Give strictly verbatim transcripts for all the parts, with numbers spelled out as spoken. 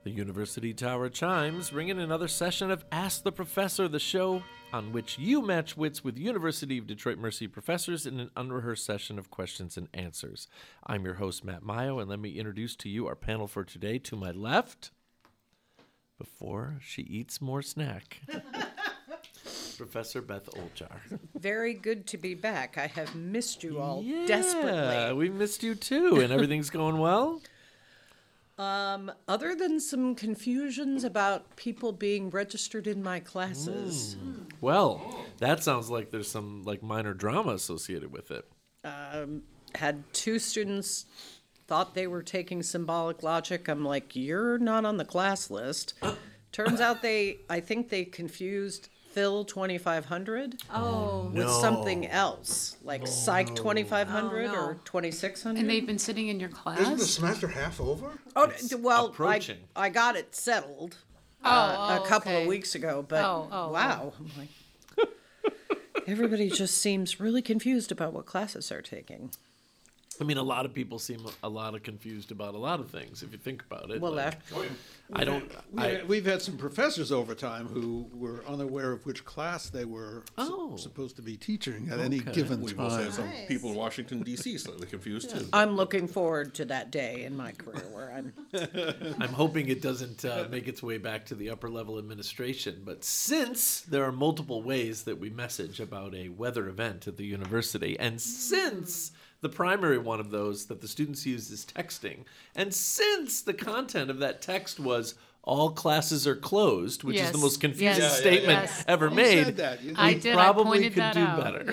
The University Tower chimes ring in another session of Ask the Professor, the show on which you match wits with University of Detroit Mercy professors in an unrehearsed session of questions and answers. I'm your host, Matt Mayo, and let me introduce to you our panel for today. To my left, before she eats more snack, Professor Beth Oljar. Very good to be back. I have missed you all yeah, desperately. we missed you too, and everything's going well? Um, other than some confusions about people being registered in my classes. Mm. Well, that sounds like there's some like minor drama associated with it. Um, had two students thought they were taking symbolic logic. I'm like, you're not on the class list. Turns out they, I think they confused Phil twenty-five hundred Oh. with No. something else, like Psych twenty-five hundred Oh, no. or twenty-six hundred. And they've been sitting in your class? Isn't the semester half over? Oh, It's well, I, approaching. I got it settled Oh, uh, oh, a couple okay. of weeks ago, but Oh, oh, wow. I'm like, everybody just seems really confused about what classes they're taking. I mean, a lot of people seem a lot of confused about a lot of things, if you think about it. Well, like, after, I don't. We, I, we've had some professors over time who were unaware of which class they were su- Oh. supposed to be teaching at any Okay. given We've also had time. some people in Washington, D C slightly confused too. I'm looking forward to that day in my career where I'm. I'm hoping it doesn't uh, make its way back to the upper level administration. But since there are multiple ways that we message about a weather event at the university, and since the primary one of those that the students use is texting, and since the content of that text was all classes are closed, which is Yes. the most confusing Yes. Yeah, yeah, statement yes. ever You made, said that. You- I we did. probably I pointed could that do out. better.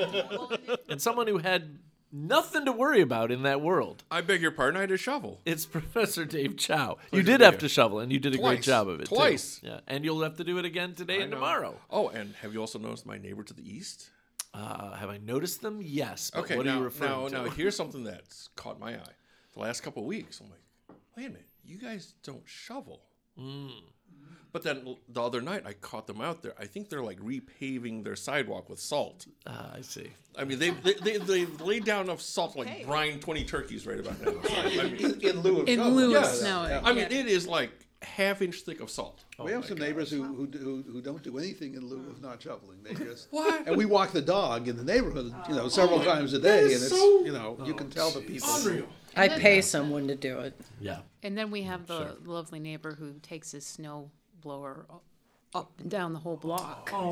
Yep. And someone who had nothing to worry about in that world. I beg your pardon, I had a shovel. It's Professor Dave Chow. You Pleasure did to have be to here. shovel, and you did a great Twice. job of it. too. Twice. Yeah, and you'll have to do it again today I and know. tomorrow. Oh, and have you also noticed my neighbor to the east? Uh, have I noticed them? Yes. But Okay, what now, are you referring now, to? now here's something that's caught my eye. The last couple of weeks, I'm like, wait a minute, you guys don't shovel. Mm. But then l- the other night, I caught them out there. I think they're like repaving their sidewalk with salt. Ah, I see. I mean, they they, they, they laid down enough salt to like brine twenty turkeys right about now. So, I mean, In, in lieu of In shovel. lieu of Yes. snow. I mean, it is like half inch thick of salt. We have some neighbors who, who, who, who don't do anything in lieu of not shoveling. They just What? and we walk the dog in the neighborhood, you know, several times a day, and it's so- you know you can tell the people. Unreal. I pay someone to do it. Yeah. And then we have the lovely neighbor who takes his snow blower up and down the whole block. Wow.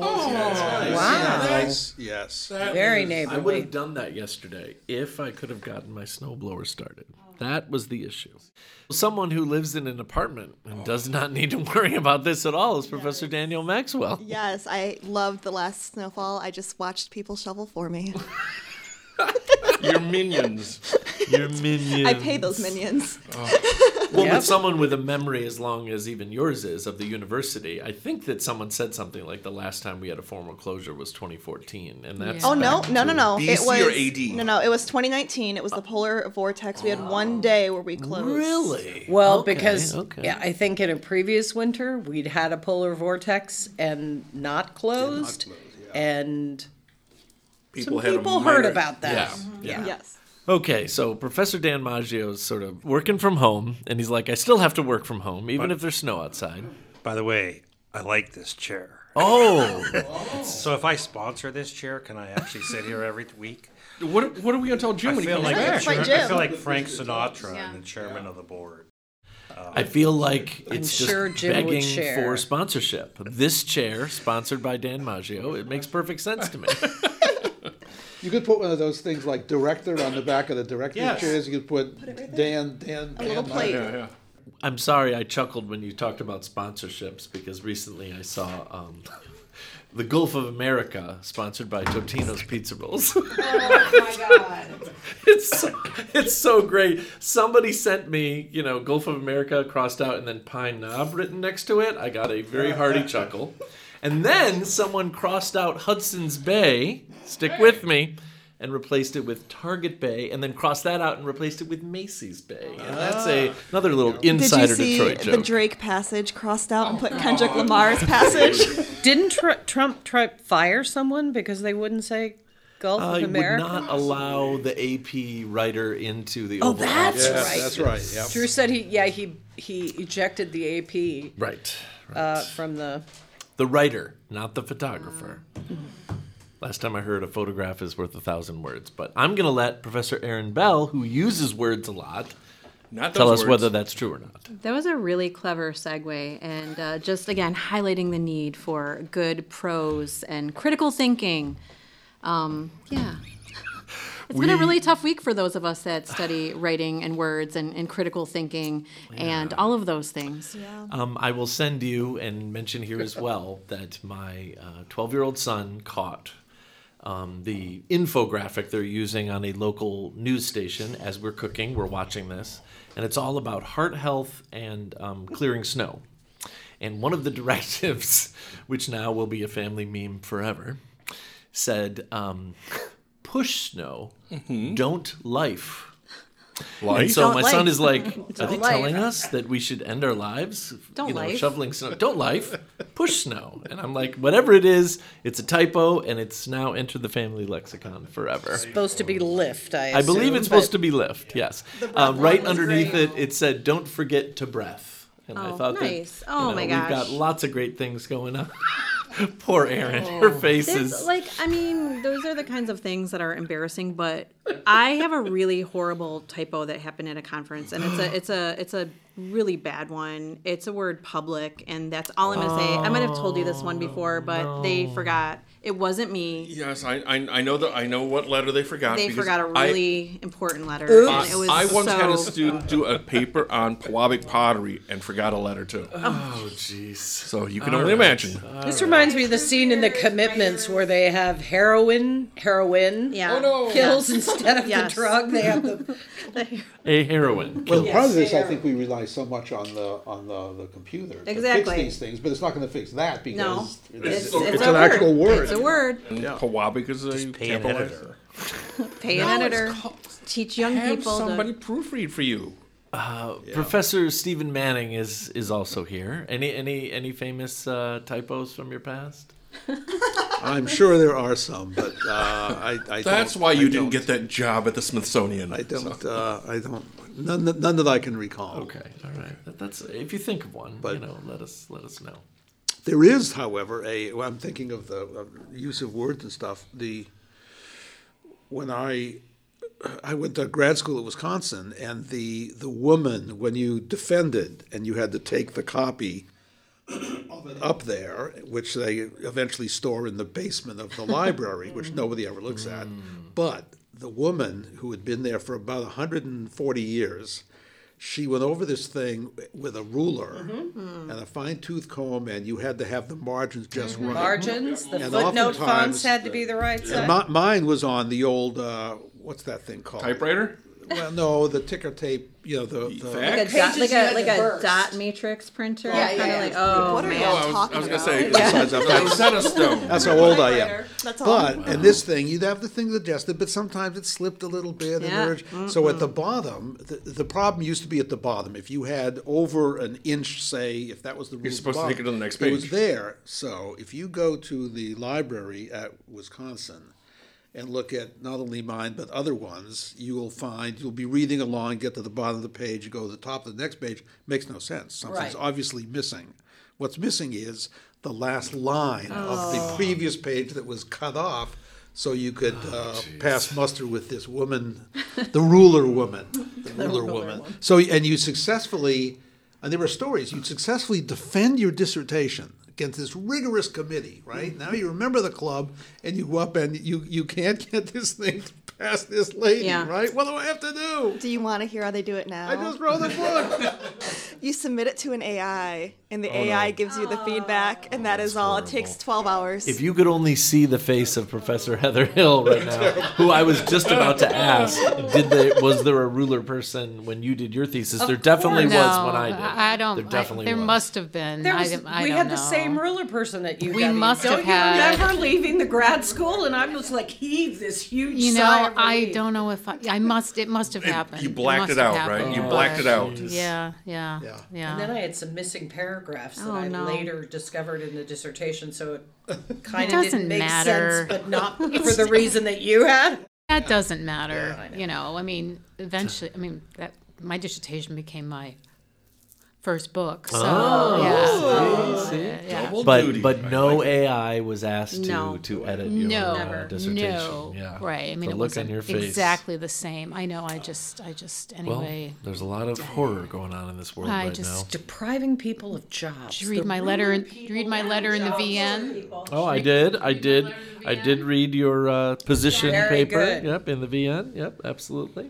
Yes, yes. Very I would neighborly. have done that yesterday if I could have gotten my snowblower started. That was the issue. Someone who lives in an apartment and does not need to worry about this at all is Professor Daniel Maxwell. Yes, I loved the last snowfall. I just watched people shovel for me. Your minions. Your minions. I pay those minions. Well, Yep. with someone with a memory as long as even yours is of the university, I think that someone said something like the last time we had a formal closure was twenty fourteen, and that's Yeah. Oh no, back no, no, to- no! B It C was or A D? no, no. It was twenty nineteen. It was the polar vortex. We had one day where we closed. Really? Well, Okay, because okay. yeah, I think in a previous winter we'd had a polar vortex and not closed, close, yeah. and People some had a people heard minor- about that. Yeah. Yeah. Yes. Okay, so Professor Dan Maggio is sort of working from home, and he's like, I still have to work from home, even But- if there's snow outside. By the way, I like this chair. Oh, So if I sponsor this chair, can I actually sit here every week? What, what are we going to tell Jim I when he feel comes like back? It's like I Jim. feel like Frank Sinatra Yeah. and the chairman of the board. I feel like it's just sure Jim would begging share. for sponsorship. This chair, sponsored by Dan Maggio, it makes perfect sense to me. You could put one of those things like director on the back of the director's Yes. chairs. You could put, it right there. Dan, Dan, A little Dan. plate. Yeah, yeah. I'm sorry I chuckled when you talked about sponsorships because recently I saw um, the Gulf of America sponsored by Totino's Pizza Rolls. Oh my god! It's so, it's so great. Somebody sent me, you know, Gulf of America crossed out and then Pine Knob written next to it. I got a very hearty chuckle. And then someone crossed out Hudson's Bay, stick with me, and replaced it with Target Bay, and then crossed that out and replaced it with Macy's Bay. And that's a another little Did you insider see Detroit the joke. Drake passage crossed out and put Kendrick Lamar's passage? Didn't tr- Trump try fire someone because they wouldn't say Gulf I of would America. not allow the A P writer into the Oh, Oval that's Office. right. That's right, yeah. Drew said he, yeah, he he ejected the A P Right. right. uh, from the. The writer, not the photographer. Last time I heard a photograph is worth a thousand words. But I'm going to let Professor Aaron Bell, who uses words a lot, Not tell those us words. whether that's true or not. That was a really clever segue, and uh, just again highlighting the need for good prose and critical thinking. Um, yeah. It's been a We- really tough week for those of us that study writing and words and, and critical thinking and all of those things. Um, I will send you and mention here as well that my twelve-year-old son caught um, the infographic they're using on a local news station as we're cooking. We're watching this, and it's all about heart health and um, clearing snow. And one of the directives, which now will be a family meme forever, said, um, push snow, don't life. And Life? so Don't my son life. is like, are they life. telling us that we should end our lives? Don't you know, life. shoveling snow. Don't life, push snow. And I'm like, whatever it is, it's a typo, and it's now entered the family lexicon forever. Supposed to be lift, I I believe assume, it's supposed but to be lift, yes. The breath Uh, right one was underneath great. it, it said, don't forget to breath. And I Oh, thought nice. that, Oh, you know, my we've got gosh. lots of great things going on. Poor Erin, her face There's, is... like, I mean, those are the kinds of things that are embarrassing. But I have a really horrible typo that happened at a conference, and it's a, it's a, it's a really bad one. It's a word public, and that's all I'm gonna say. I might have told you this one before, but they forgot. It wasn't me. Yes, I, I I know that I know what letter they forgot. They because forgot a I- really important letter. Oops. And it was I once so, had a student do a paper on Pewabic pottery and forgot a letter too. Oh, jeez. So you can only imagine. this reminds me of the scene in The Commitments where they have heroin, heroin Yeah. Oh, no. kills instead of Yes. the drug. They have the A heroin. Well, Yes, part of this, they I are. think we rely so much on the, on the, the computer to Exactly. fix these things, but it's not gonna fix that No. because It's, it's, it's it's a an word. actual word. It's a word. Pewabic is a Pay an capitalized- editor. Pay an No, it's editor. called- Teach young Have people somebody to. proofread for you. Professor Stephen Manning is is also here. Any any any famous uh, typos from your past? I'm sure there are some, but, uh, I, I That's don't- why I you didn't don't- get that job at the Smithsonian. I don't, uh, I don't, none, that- none that I can recall. Okay, all right. That, that's if you think of one, you But- know, let us let us know. There is, however, a, well, I'm thinking of the of use of words and stuff, the, when I, I went to grad school at Wisconsin, and the, the woman, when you defended, and you had to take the copy of it up there, which they eventually store in the basement of the library, which nobody ever looks at, but the woman who had been there for about one hundred forty years, she went over this thing with a ruler and a fine tooth comb, and you had to have the margins just right. margins, the And footnote fonts oftentimes- had to be the right And size. mi- mine was on the old, uh, what's that thing called? Typewriter? Well, no, the ticker tape, you know, the, the Fax? Like a, dot, like Pages you a had like to a burst. dot matrix printer. Yeah, Kinda yeah. like, oh What are man. y'all Oh, I was, talking I was gonna about? say Besides that, that's- Rosetta Stone. That's how old I am. That's all. But, and this thing, you'd have the things adjusted, but sometimes it slipped a little bit. Yeah. And there- so at the bottom, the, the problem used to be at the bottom. If you had over an inch, say, if that was the rule. at the supposed to take bottom, it to the next It was page. there. So if you go to the library at Wisconsin and look at not only mine, but other ones, you will find, you'll be reading along, get to the bottom of the page, you go to the top of the next page, makes no sense. Something's Right. obviously missing. What's missing is the last line of the previous page that was cut off, so you could uh, pass muster with this woman, the ruler woman, the ruler woman. So, and you successfully, and there were stories, you'd successfully defend your dissertation against this rigorous committee, right? Now you remember the club, and you go up and you, you can't get this thing past this lady, Yeah. right? What do I have to do? Do you want to hear how they do it now? I just wrote a book. You submit it to an A I, and the A I gives you the feedback, and that is all. It takes twelve hours. If you could only see the face of Professor Heather Hill right now, who I was just about to ask, did they, was there a ruler person when you did your thesis? There definitely No, was when I did. I don't. There I- definitely there was. must have been. There I, was, don't- I we don't had know. the same ruler person at U W. We must Don't have had- you remember leaving the grad school? And I was like, heave this huge You know, sigh every I week. don't know if I, I must, it must have happened. You blacked must it have out, right? happened, You blacked it but- out. Yeah, yeah, Yeah. yeah. And then I had some missing paragraphs that Oh, I no. later discovered in the dissertation, so it kind of doesn't didn't make matter. sense, but not for the reason that you had. That doesn't matter, you know, I mean, eventually, I mean, that, my dissertation became my first book, so, Oh, yeah. Yeah, yeah. Double But duty, but my no lady. A I was asked to No. to edit your No, uh, dissertation. no, Yeah. right, I mean, the it look wasn't on your face. exactly the same. I know, I just, I just, Well, anyway. there's a lot of horror going on in this world I right just- Depriving people of jobs. Did you read my letter in, did you read my letter in the V N? now. Oh, I did. I did. I did read your uh, position Very paper. good. Yep, in the V N. Yep, absolutely.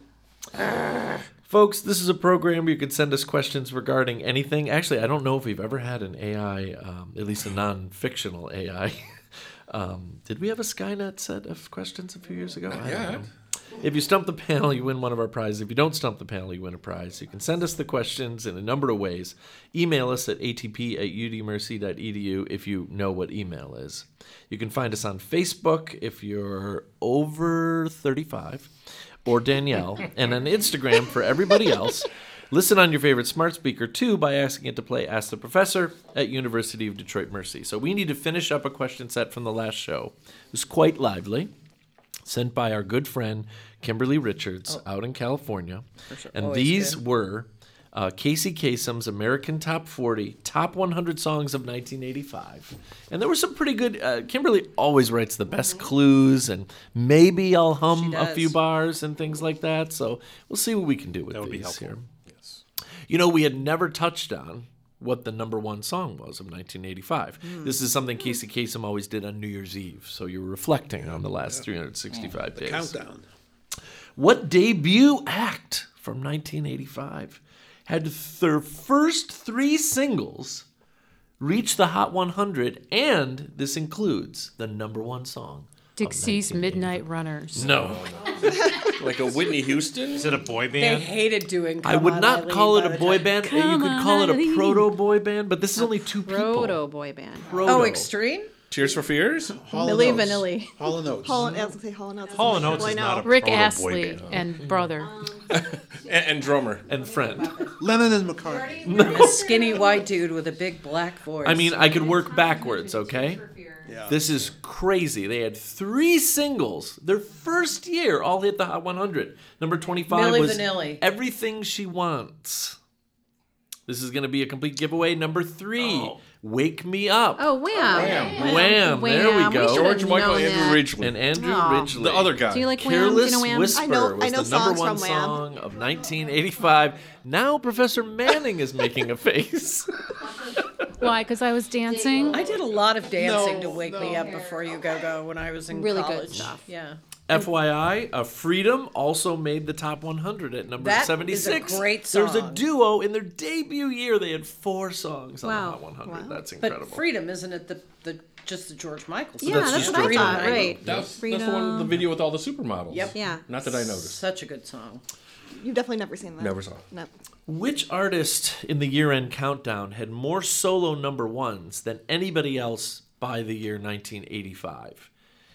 Folks, this is a program where you can send us questions regarding anything. Actually, I don't know if we've ever had an A I, um, at least a non-fictional A I. um, did we have a Skynet set of questions a few years ago? I don't yet. know. If you stump the panel, you win one of our prizes. If you don't stump the panel, you win a prize. You can send us the questions in a number of ways. Email us at a t p at u d mercy dot e d u if you know what email is. You can find us on Facebook if you're over thirty-five, or Danielle, and on Instagram for everybody else. Listen on your favorite smart speaker, too, by asking it to play Ask the Professor at University of Detroit Mercy. So we need to finish up a question set from the last show. It was quite lively, sent by our good friend Kimberly Richards out in California. And Always these good. were uh, Casey Kasem's American Top forty, Top one hundred Songs of nineteen eighty-five. And there were some pretty good, uh, Kimberly always writes the best clues, and maybe I'll hum She a does. few bars and things like that. So we'll see what we can do with That would be these helpful. here. You know, we had never touched on what the number one song was of nineteen eighty-five. This is something Casey Kasem always did on New Year's Eve. So you're reflecting on the last three hundred sixty-five days. Countdown. What debut act from nineteen eighty-five had their first three singles reach the Hot one hundred, and this includes the number one song? of Dixie's nineteen eighty-five. Midnight Runners. No, Like a Whitney Houston? Is it a boy They band? hated doing. I Come would On, not Eileen call it by a the boy time- band. You Come could on, call it a Eileen. proto boy band, but this is only two people. Proto boy band. Proto. Oh, Extreme? Tears for Fears? Hall Milli and Oates. Vanilli. Hall and Oates. Hall and, I was gonna say Hall and Oates. Hall and Oates Well, I is know. not a Rick proto boy Astley band. and brother. And, and drummer. And friend. Lennon and McCartney. A skinny white dude with a big black voice. I mean, I could work backwards, okay? Yeah. This is crazy. They had three singles. Their first year all hit the Hot one hundred. Number twenty-five Milli was Vanilli. Everything She Wants. This is going to be a complete giveaway. Number three, Wake Me Up. Oh, Wham. Wham. There we Wham. go. should've George Michael, known Andrew that. Ridgely. And Andrew Oh. Ridgely. The other guy. Do you like Wham? Careless Do you know Wham? Whisper I know- was I know the number songs one from Wham. song of nineteen eighty-five. Now Professor Manning is making a face. Why? Because I was dancing. I did a lot of dancing No, to wake me up before you go go when I was in Really good college. stuff. Yeah. F Y I, uh, Freedom also made the top one hundred at number That is a seventy-six. great There's a song. duo in their debut year. They had four songs on Wow. the Hot one hundred. Wow. That's But incredible. Freedom, isn't it the, the just the George Michael song? Yeah, That's that's, just what I Freedom. thought. Right. That's, that's the one, Freedom. the video with all the supermodels. Yep. Yeah. Not that I noticed. Such a good song. You've definitely never seen that. Never saw it. No. Which artist in the year-end countdown had more solo number ones than anybody else by the year nineteen eighty-five?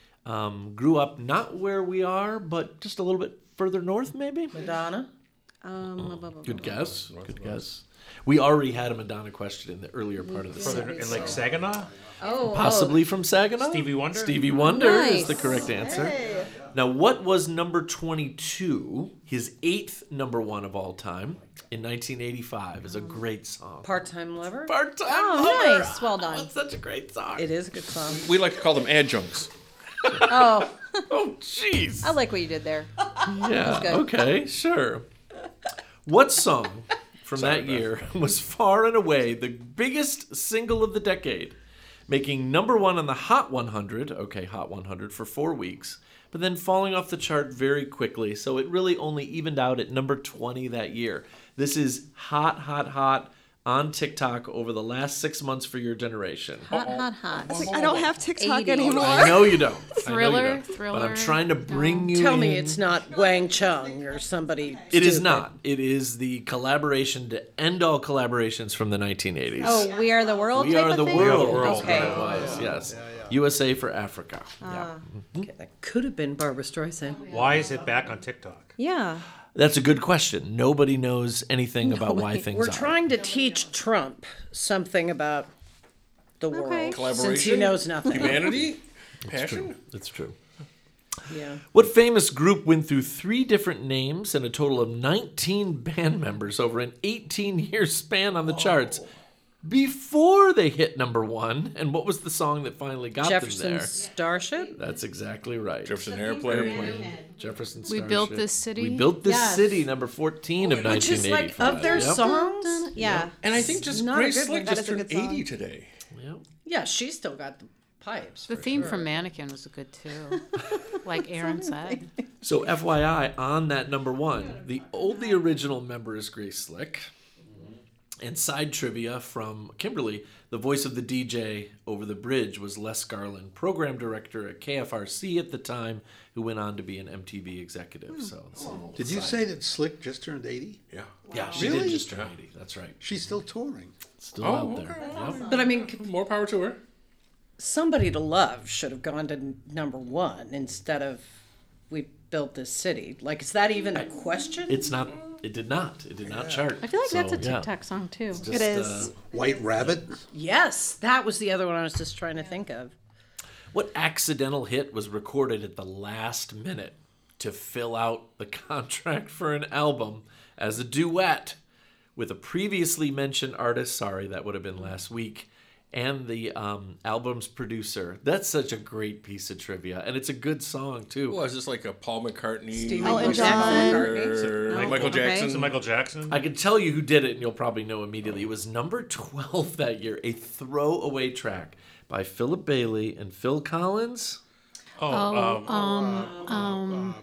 Um, grew up not where we are, but just a little bit further north, maybe? Madonna. Um, blah, blah, blah, Good blah. guess. Good guess. We already had a Madonna question in the earlier part of the Further set. in like Saginaw? Oh, Possibly from Saginaw? Stevie Wonder? Stevie Wonder is Nice. the correct answer. Now, what was number twenty-two, his eighth number one of all time, in nineteen eighty-five? Is a great song. Part-time lover. Part-time Oh, lover. nice. Well done. That's such a great song. It is a good song. We like to call them adjuncts. Oh, Oh, jeez. I like what you did there. Yeah, good. okay, sure. What song from that year was far and away the biggest single of the decade, making number one on the Hot one hundred, okay, Hot one hundred, for four weeks, but then falling off the chart very quickly, so it really only evened out at number twenty that year. This is hot, hot, hot, on TikTok over the last six months for your generation? Hot, hot, hot. It's like, I don't have TikTok eighty. anymore. I know you don't. I know you Thriller, don't. thriller. But I'm trying to bring you Tell in. me it's not Wang Chung or somebody. It is stupid. not. It is the collaboration to end all collaborations from the nineteen eighties. Oh, We Are the World We type Are of the thing? World. World. is what it was, yes. U S A for Africa. Yeah. Okay, that could have been Barbara Streisand. Why is it back on TikTok? Yeah. That's a good question. Nobody knows anything about why things We're are. trying to teach Trump something about the world since he Collaboration? knows nothing. Humanity? Passion? It's true. Yeah. What famous group went through three different names and a total of nineteen band members over an eighteen-year span on the charts before they hit number one? And what was the song that finally got them Jefferson there? Starship? That's exactly right. Jefferson Airplane. Jefferson We Starship. Built This City? We built this Yes. city, number fourteen of Which is nineteen like eighty-five. of their Yep. songs? Yeah. And I think just Not a Grace good Slick one. That just is a turned good song. eighty today. Yep. Yeah, she's still got the pipes. The for theme sure. from Mannequin was good too. Like Aaron said. So F Y I, on that number one, the only original member is Grace Slick. And side trivia from Kimberly, the voice of the D J over the bridge was Les Garland, program director at K F R C at the time, who went on to be an M T V executive. So it's a little Did you side- say that Slick just turned eighty? Yeah. Yeah, she Really? did just turn eighty. That's right. She's still touring. Still Oh, out there. okay. Yep. But I mean, More power to her. Somebody to Love should have gone to n- number one instead of We Built This City. Like, is that even a question? It's not. It did not. It did not chart. I feel like that's a So, yeah. TikTok song too. Just, It is. uh, White Rabbit. Yes, that was the other one I was just trying to think of. What accidental hit was recorded at the last minute to fill out the contract for an album as a duet with a previously mentioned artist? Sorry, that would have been last week. And the um, album's producer. That's such a great piece of trivia. And it's a good song, too. Well, is this like a Paul McCartney? Stevie Elton Wonder. John. Or Michael Okay. Jackson? Is it Michael Jackson? I can tell you who did it, and you'll probably know immediately. It was number twelve that year, a throwaway track by Philip Bailey and Phil Collins. oh, Oh, um, um, um,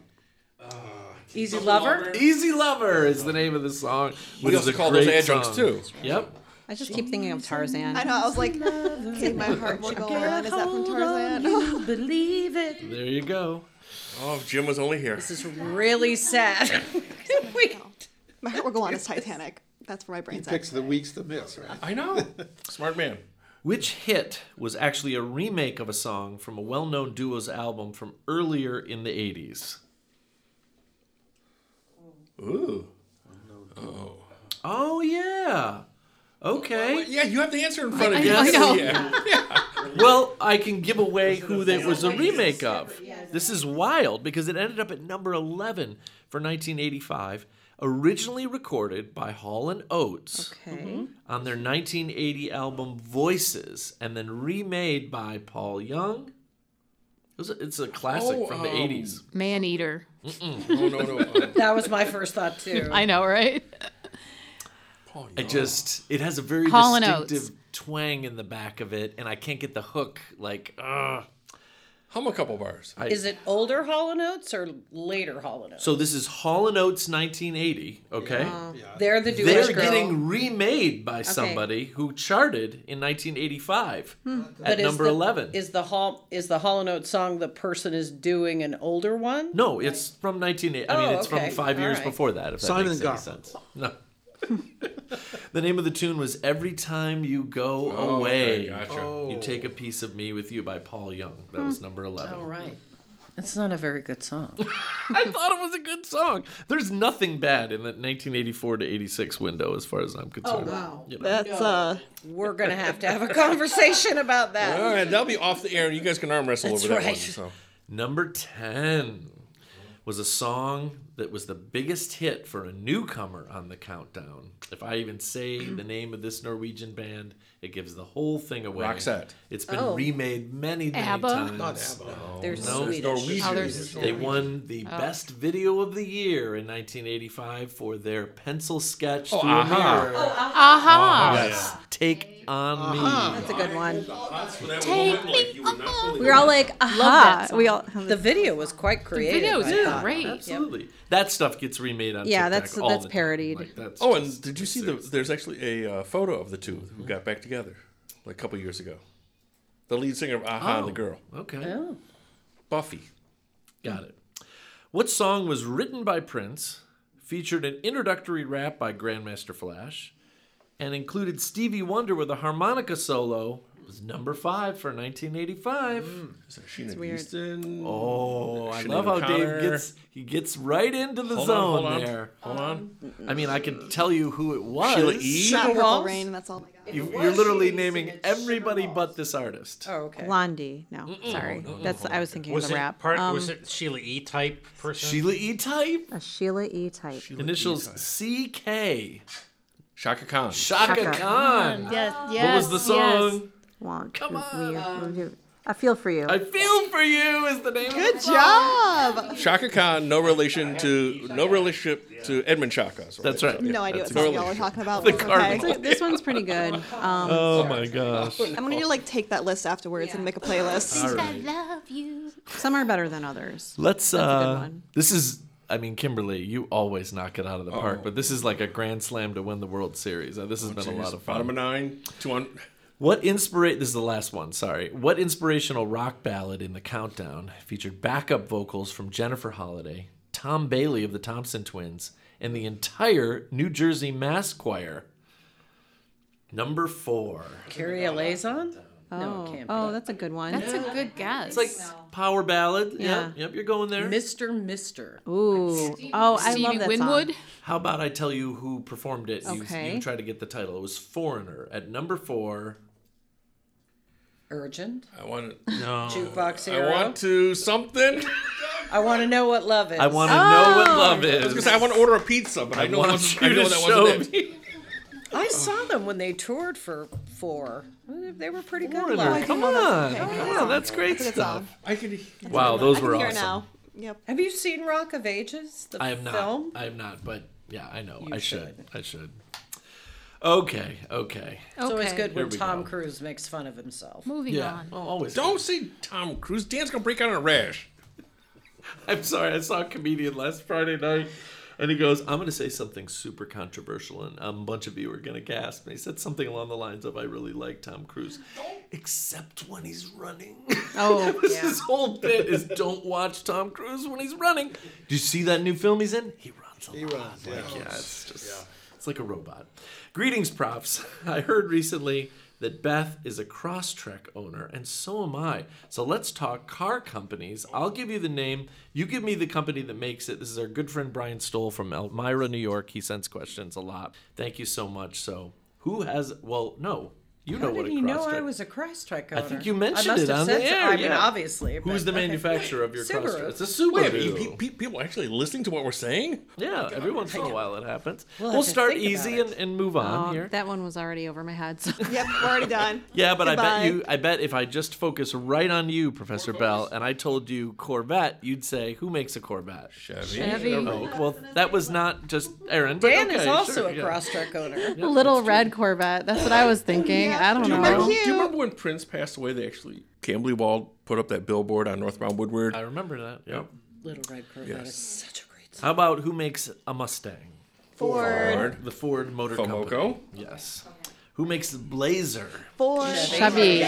Easy Lover? Easy Lover is the name of the song. We which also is a call those great adjuncts, song. too. Yep. I just keep thinking of Tarzan. I know. I was like, okay, my heart will go on. Is that from Tarzan? You believe it. There you go. Oh, if Jim was only here. This is really sad. Wait. My heart will go on is Titanic. That's where my He brain's picks at. the weeks to miss, right? I know. Smart man. Which hit was actually a remake of a song from a well-known duo's album from earlier in the eighties? Ooh. Oh, yeah. Okay. Yeah, you have the answer in front of you. I know. Yeah. Well, I can give away who that was a remake of. This is wild because it ended up at number eleven for nineteen eighty-five, originally recorded by Hall and Oates Okay. on their nineteen eighty album Voices, and then remade by Paul Young. It was a, it's a classic Oh, from the um, eighties. Man Eater. No, no, no. Uh, That was my first thought, too. I know, right? Paul I Young. just, it has a very Hall and distinctive Oates. twang in the back of it, and I can't get the hook. Like, ugh. Hum a couple bars. Is it older Hall and Oates or later Hall and Oates? So this is Hall and Oates nineteen eighty, okay? They're the duet They're girl. getting remade by somebody who charted in nineteen eighty-five at But is number the- eleven. Is the Hall is the Hall and Oates song the person is doing an older one? No, it's from nineteen eighty. I mean, Oh, it's okay. from five All years right. before that, if that Simon makes and any Garfunkel. sense. No. The name of the tune was Every Time You Go Oh, Away. okay, gotcha. You Take a Piece of Me with You by Paul Young. That was number eleven. All right. It's not a very good song. I thought it was a good song. There's nothing bad in that nineteen eighty-four to eighty-six window as far as I'm concerned. Oh, wow. You know. That's uh. We're gonna have to have a conversation about that. All right, that'll be off the air, and you guys can arm wrestle That's over that right. one. So. Number ten was a song that was the biggest hit for a newcomer on the countdown. If I even say the name of this Norwegian band, it gives the whole thing away. Roxette. It's been Oh. remade many, many ABBA? times. Not ABBA. They're No, Swedish. Norwegian. Oh, there's- They won the best video of the year in nineteen eighty-five for their pencil sketch Oh, through Aha. a mirror. Aha. Yes, Take on Me. That's a good one. Take me We were all like, aha. that song. We all. The video was quite creative. video is I thought. great. Absolutely. That stuff gets remade on Yeah, TikTok that's- all that's the time. parodied. Like, that's Oh, and just- did you see the? There's actually a uh, photo of the two who got back together like a couple years ago. The lead singer of Aha and the Oh, girl, Okay. Oh. Buffy. Got it. What song was written by Prince, featured an introductory rap by Grandmaster Flash, and included Stevie Wonder with a harmonica solo? It was number five for nineteen eighty-five. Is that Sheena weird. Easton? Oh, I Sinead love how O'Connor. Dave gets he gets right into the Hold zone on, hold on, there. hold on. I mean, I can tell you who it was. Sheila E. Not Purple Walls? Rain. That's all. I got. You, you're literally naming everybody but this artist. Oh, okay. Blondie. No, sorry. That's I was thinking Was of the it rap. part? Um, was it Sheila E. type person? Sheila E. type. a Sheila E. type. Initials C K. Shaka Khan. Shaka Shaka. Khan. Yes, yes. What was the song? Want Come to on. weird- I feel for you. I Feel For You is the name Good of the song. job. Shaka Khan, no relation to no relationship to Edmund Shaka. So That's right. No idea what That's song it. y'all are talking about. The but okay. Cardinals. This one's pretty good. Um, Oh my gosh. I'm gonna need to like take that list afterwards and make a playlist. All I right. love you. some are better than others. Let's a good uh one. this is I mean, Kimberly, you always knock it out of the park, Oh. but this is like a grand slam to win the World Series. Uh, this has been a lot of fun. Bottom of nine, two on. What inspira- This is the last one. Sorry. What inspirational rock ballad in the countdown featured backup vocals from Jennifer Holliday, Tom Bailey of the Thompson Twins, and the entire New Jersey Mass Choir? Number four. Carrie a Liaison? Oh, No, it can't be. oh, that's a good one. That's a good guess. It's like power ballad. Yeah. Yeah. Yep. You're going there. Mister Mister. Ooh. Oh, I Stevie love that Winwood. song. How about I tell you who performed it? You, Okay. you try to get the title. It was Foreigner at number four. Urgent. I want. No. Jukebox I Hero. want to something. I want to know what love is. I want to know what love I was gonna is. say I want to order a pizza, but I, I know want that wasn't, you I know to that show wasn't it. me. I saw them when they toured for four. They were pretty good Foreigner, live. come on. Come on, that's great That's a good stuff. song. I could. Wow, those I were can hear it awesome. now. Yep. Have you seen Rock of Ages? The I have not. film? I have not, but yeah, I know. You I should. should. I should. Okay, okay. It's always Okay. good Here when we Tom go. Cruise makes fun of himself. Moving Yeah, on. oh, always. Don't say Tom Cruise. Dan's gonna break out in a rash. I'm sorry. I saw a comedian last Friday night, and he goes, "I'm going to say something super controversial, and a bunch of you are going to gasp." And he said something along the lines of, "I really like Tom Cruise, except when he's running." Oh, That was yeah. his whole bit is don't watch Tom Cruise when he's running. Do you see that new film he's in? He runs a He lot. runs, yeah. Like, yeah, it's just, it's like a robot. Greetings, props. I heard recently that Beth is a Crosstrek owner, and so am I. So let's talk car companies. I'll give you the name. You give me the company that makes it. This is our good friend Brian Stoll from Elmira, New York. He sends questions a lot. Thank you so much. So who has, well, no. You How know what did a you know I Crosstrek was a Crosstrek owner? I think you mentioned I must it have on said the so. air, I mean, yeah. obviously. Who's but- the okay. manufacturer of your Subaru. Crosstrek? It's a Subaru. Wait, you, pe- pe- people actually listening to what we're saying? Yeah, every once in a while it happens. We'll We'll, have to start think about easy it. and, and move on Oh, here. that one was already over my head. So. Yep, we're already done. Yeah, but I Goodbye. bet you. I bet if I just focus right on you, Professor Bell, and I told you Corvette, you'd say, "Who makes a Corvette?" Chevy. Chevy. Oh, well, that was not just Aaron. But Dan okay, is also sure, a yeah. Crosstrek owner. Little red Corvette. That's what I was thinking. I don't Do you, know. remember, do cute. you remember when Prince passed away? They actually, Cambly Wald put up that billboard on Northbound Woodward. I remember that. Yep. Little Red Corvette Yes. is such a great song. How about who makes a Mustang? Ford. Ford. The Ford Motor Fomoco. Company. Yes. Who makes the Blazer? Ford. Chevy.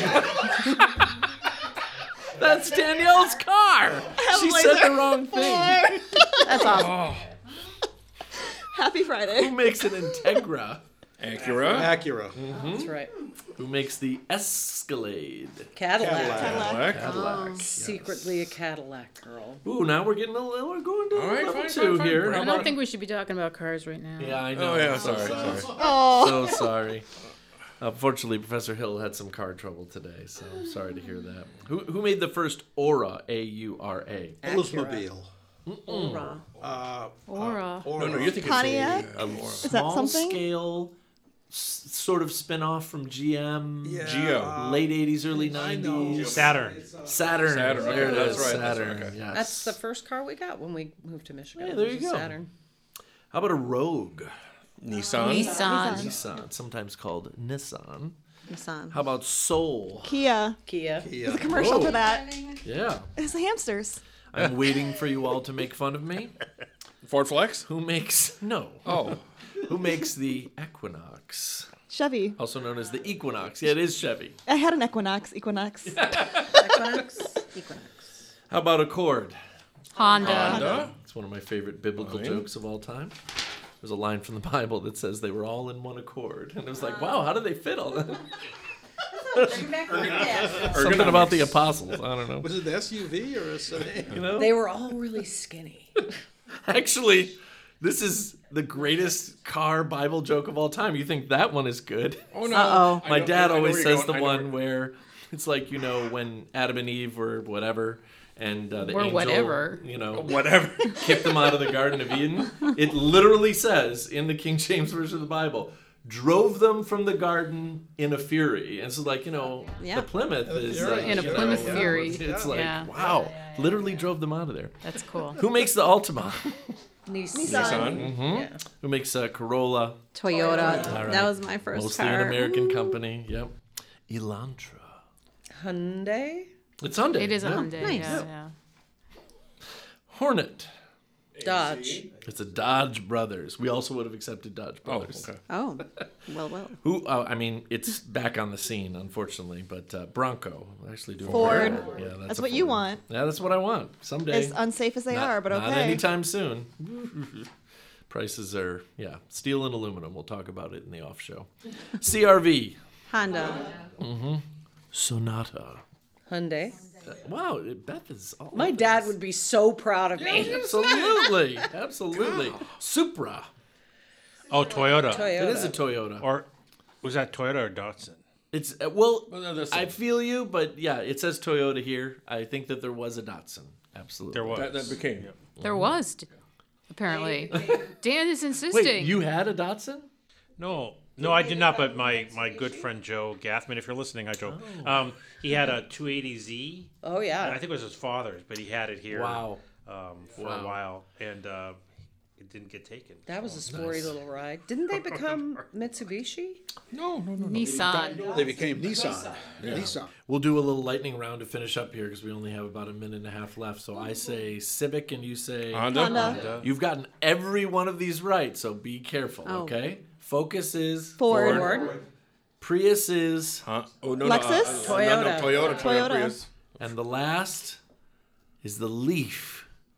That's Danielle's car. She said the wrong thing. That's awesome. Happy Friday. Who makes an Integra? Acura. Acura. That's right. Who makes the Escalade? Cadillac. Cadillac. Cadillac. Secretly a Cadillac girl. Ooh, now we're getting a little. We're going to All right, level fine, two fine, fine. here. How I about- don't think we should be talking about cars right now. Yeah, I know. Oh yeah, I'm so sorry, sorry. So sorry. Unfortunately, Professor Hill had some car trouble today, so I'm sorry to hear that. Who who made the first Aura? A U R A. Oldsmobile. Aura. Uh, Aura. No, no, you're thinking Pontiac? a, a more Is that Small something? scale, s- sort of spin off from G M. yeah, Geo. uh, Late eighties, early I know. nineties. Saturn. Saturn. Saturn, There it that's is. right, that's Saturn. right, okay. Yes. That's the first car we got when we moved to Michigan. Yeah, there was you a go. Saturn. How about a Rogue? Nissan. Nissan. Nissan, sometimes called Nissan. Nissan. How about Soul? Kia. Kia. There's a commercial Whoa. for that. Yeah. It's the hamsters. I'm waiting for you all to make fun of me. Ford Flex. Who makes no? Oh, Who makes the Equinox, Chevy. also known as the Equinox? Yeah, it is Chevy. I had an Equinox. Equinox. Equinox. Equinox. How about Accord? Honda. Honda. It's one of my favorite biblical Fine. jokes of all time. There's a line from the Bible that says they were all in one accord, and it was like, wow, how did they fit all that? Something about the apostles. I don't know. Was it the S U V or a sedan? You know? They were all really skinny. Actually, this is the greatest car Bible joke of all time. You think that one is good? Oh no. Uh-oh. I My know- dad I know always where you're says the going. I know one where it's like, you know, when Adam and Eve were whatever, and uh, the Or angel, whatever. you know, Whatever. kicked them out of the Garden of Eden. It literally says in the King James Version of the Bible, drove them from the garden in a fury. And so, like, you know, Yeah. the Plymouth is Fury. like, In a you know, Plymouth yeah, Fury. It's like, Yeah. wow, literally drove them out of there. That's cool. Who makes the Altima? Nissan. Nissan. Yeah. Who makes uh, Corolla? Toyota. All right. That was my first Mostly car. an American company. Yep. Elantra. Hyundai. It's Hyundai. It is a yeah. Hyundai. Nice. Yeah, yeah. Hornet. Dodge. It's a Dodge Brothers. We also would have accepted Dodge Oh, Brothers. okay. Oh, well, well. Who? Uh, I mean, it's back on the scene, unfortunately. But uh, Bronco actually doing Ford. very well. Yeah, that's, That's a what you Ford. want. Yeah, that's what I want someday. As unsafe as they Not- are, but Not okay. anytime soon. Prices are yeah, steel and aluminum. We'll talk about it in the off show. C R V. Honda. Sonata. Hyundai. Wow, Beth is all My over dad this. would be so proud of me. Absolutely, absolutely. Supra. Oh, Toyota. Toyota. It is a Toyota. Or was that Toyota or Datsun? It's uh, well, Well, no, that's- I feel you, but yeah, it says Toyota here. I think that there was a Datsun. Absolutely. There was. That, that became. There was, apparently. Dan is insisting. Wait, you had a Datsun? No, no, I did not. But my, my good friend Joe Gathman, if you're listening, hi Joe. Um, he had a two eighty Z. Oh I yeah. think it was his father's, but he had it here. Wow. Um, for Wow. a while, and uh, it didn't get taken. That was a sporty little ride. Didn't they become Mitsubishi? No, no, no. Nissan. They became Nissan. Nissan. We'll do a little lightning round to finish up here because we only have about a minute and a half left. So I say Civic and you say Honda. Honda. You've gotten every one of these right, so be careful, Oh. okay? Focus is Ford. Ford. Prius is, Huh? Oh no, no, Lexus? uh, uh, no, no, Toyota. Toyota. Toyota. Toyota. Prius. and the last is the Leaf.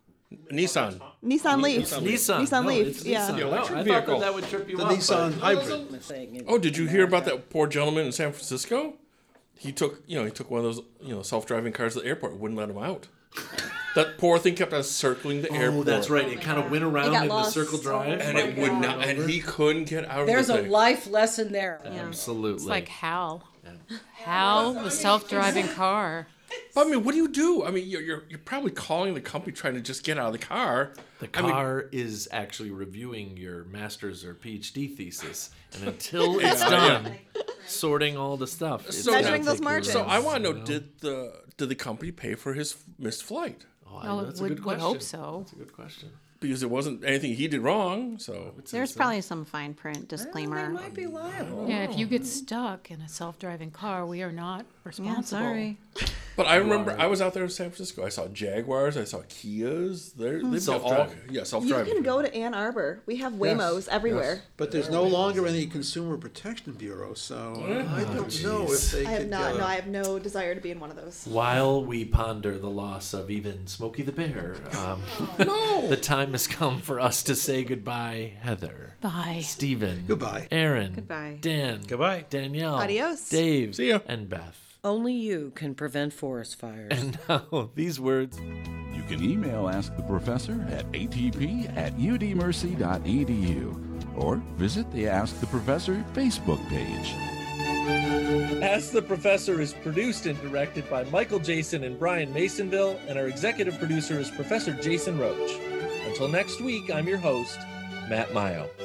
Nissan. Nissan Leaf. Nissan Nissan. Nissan no, Leaf, It's yeah. Nissan. The Wow, electric I thought vehicle. that, that would trip you The up. Nissan but- hybrid. The thing in Oh, did you hear about America. that poor gentleman in San Francisco? He took, you know, he took one of those, you know, self-driving cars at the airport. Wouldn't let him out. That poor thing kept on circling the Oh, airport. that's right. It kind of went around got in the lost. circle drive. And it would not, and he couldn't get out There's of a the thing. life lesson there. Absolutely. It's like Hal. Hal, the self-driving car. But I mean, what do you do? I mean, you're, you're you're probably calling the company trying to just get out of the car. The I mean, car is actually reviewing your master's or PhD thesis, and until it's Yeah, done sorting all the stuff, it's So- gonna Measuring those take you margins. so around, I want to you know: did the did the company pay for his missed flight? Oh, I Oh, know, that's a would- good would question. hope so. That's a good question. Because it wasn't anything he did wrong. So There's probably some fine print They disclaimer. might be liable. Yeah, if you get stuck in a self-driving car, we are not Yeah, responsible. sorry. But I remember I was out there in San Francisco. I saw Jaguars. I saw Kias. They're they've got all Self-driving. yeah You self-driving. can go to Ann Arbor. We have Waymos everywhere. But there's no longer any Consumer Protection Bureau, so I don't know if they I have could. not. uh, No, I have no desire to be in one of those. While we ponder the loss of even Smokey the Bear, um, the time has come for us to say goodbye, Heather, Bye. Stephen, Goodbye. Aaron, Goodbye. Dan, Goodbye. Danielle, Adios. Dave, See ya. and Beth. Only you can prevent forest fires. And now these words. You can email Ask the Professor at a t p at u d mercy dot e d u or visit the Ask the Professor Facebook page. Ask the Professor is produced and directed by Michael Jason and Brian Masonville, and our executive producer is Professor Jason Roach. Until next week, I'm your host, Matt Mayo.